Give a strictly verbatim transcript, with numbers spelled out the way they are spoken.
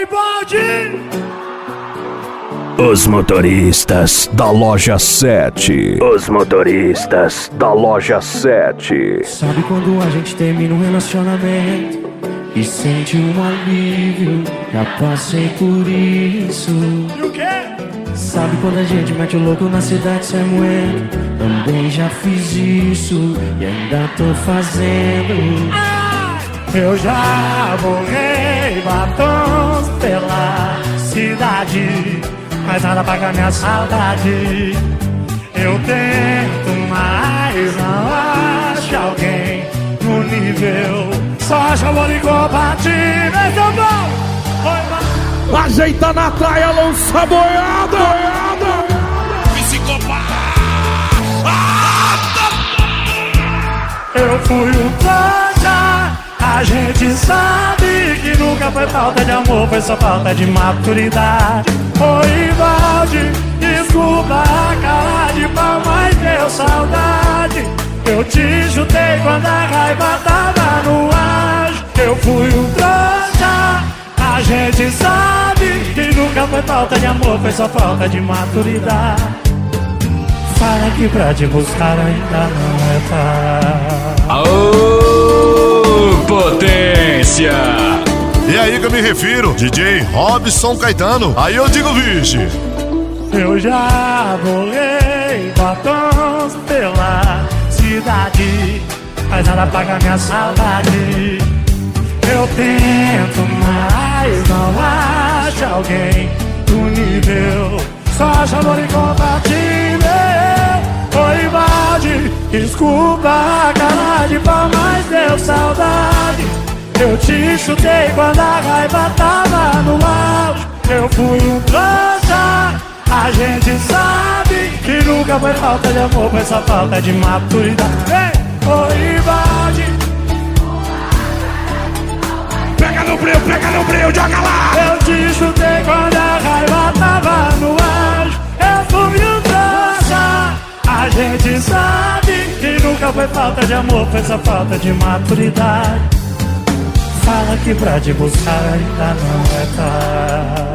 Oi, Baldi! Os motoristas da loja sete. Os motoristas da loja sete. Sabe quando a gente termina um relacionamento e sente um alívio? Já passei por isso. E o quê? Sabe quando a gente mete o louco na cidade sem moeda? Também já fiz isso e ainda tô fazendo. Ah! Eu já borrei batons pela cidade, mas nada paga minha saudade. Eu tento, mas não acho alguém no nível. Só acho amor incompatível. Esse é o bom. Ajeita na traia, lança boiada. Psicopata. Eu fui um trouxa. A gente sabe que nunca foi falta de amor, foi só falta de maturidade. Oi, Valde, desculpa a cara de pau, mas deu saudade. Eu te chutei quando a raiva tava no ar. Eu fui um trouxa. A gente sabe que nunca foi falta de amor, foi só falta de maturidade. Fala que pra te buscar ainda não é tarde. Aô, potência! E aí que eu me refiro, D J Robson Caetano. Aí eu digo, vixe. Eu já borrei batons pela cidade, mas nada paga minha saudade. Eu tento, mas não acho alguém do nível. Só acho amor incompatível. Oi, Valde, desculpa a cara de pau, mas deu saudade. Eu te chutei quando a raiva tava no auge. Eu fui um trouxa. A gente sabe que nunca foi falta de amor, foi só falta de maturidade. Ei, oi, Valde. Pega no breu, pega no breu, joga lá. Eu te chutei quando a raiva tava no auge. Eu fui um trouxa. A gente sabe que nunca foi falta de amor, foi só falta de maturidade. Fala que pra te buscar ainda não é tarde.